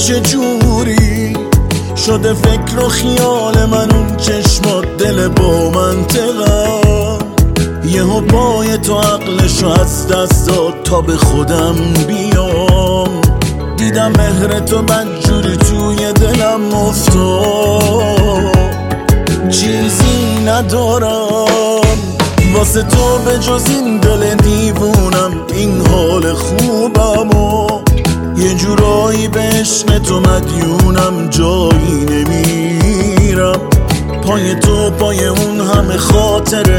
چجوری شده فکر و خیال من، اون چشمات دل با منطقم، یهو پای تو عقلشو از دست داد تا به خودم بیام. دیدم مهر تو بدجوری توی دلم افتاد، چیزی ندارم واسه تو به جز این دل دیوونم، این حال خوبم و یه جورایی به عشق تو مدیونم، جایی نمیرم پای تو، پای اون همه خاطره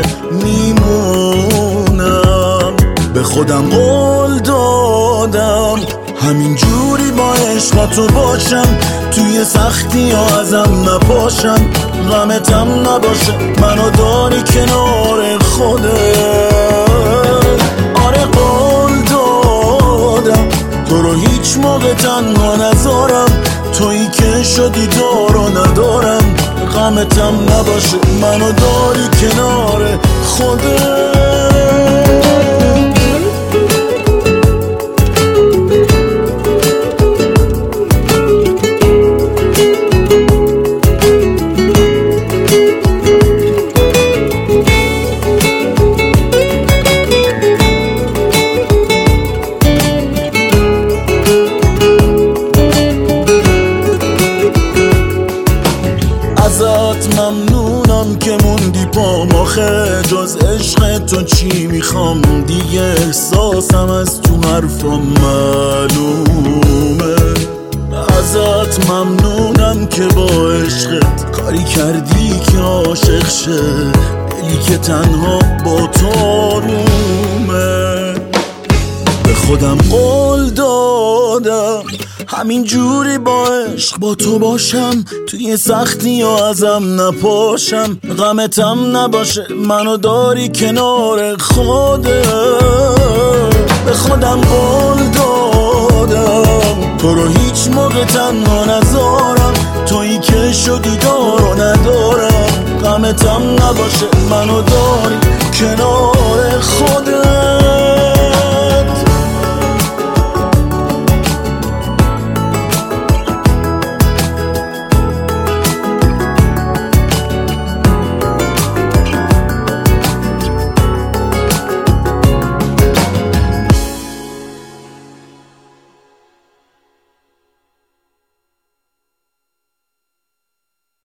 میمونم. به خودم قول دادم همین جوری با عشق تو باشم، توی سختی ها ازم نپاشم، غمتم نباشه منو داری کنار خودت. آره قول دادم تو رو هیچ موقع تنها نذارم، تویی که شدی دارو ندارم، غمتم نباشه منو داری کنار خودت. ازت ممنونم که موندی پام، آخه جز عشق تو چی میخوام دیگه، احساسم از تو حرفم معلومه. ازت ممنونم که با عشقت کاری کردی که عاشق شه دلی که تنها با تو آرومه. به خودم قول دادم همین جوری با عشق با تو باشم، توی سختی ها ازم نپاشم، غمتم نباشه منو داری کنار خودت. به خودم قول دادم تو رو هیچ موقع تنها نذارم، تویی که شدی دارو ندارم، غمتم نباشه منو داری کنار خودت.